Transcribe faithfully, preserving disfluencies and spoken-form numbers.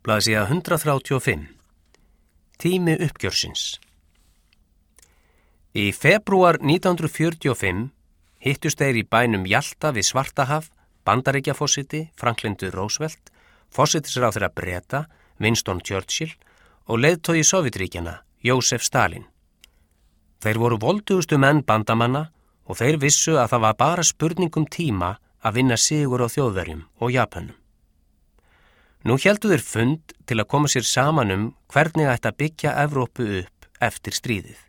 Blaðsíða hundrað þrjátíu og fimm. Tími uppgjörsins. Í febrúar nítján hundruð fjörutíu og fimm hittust þeir í bænum Jalta við Svartahaf, Bandaríkjaforseti, Franklin D. Roosevelt, forsætisráðherra Breta, Winston Churchill og leiðtogi Sovétríkjanna, Jósef Stalin. Þeir voru voldugustu menn bandamanna og þeir vissu að það var bara spurningum tíma að vinna sigur á Þjóðverjum og Japanum. Nú héldu þeir fund til að koma sér saman um hvernig ætti að byggja Evrópu upp eftir stríðið.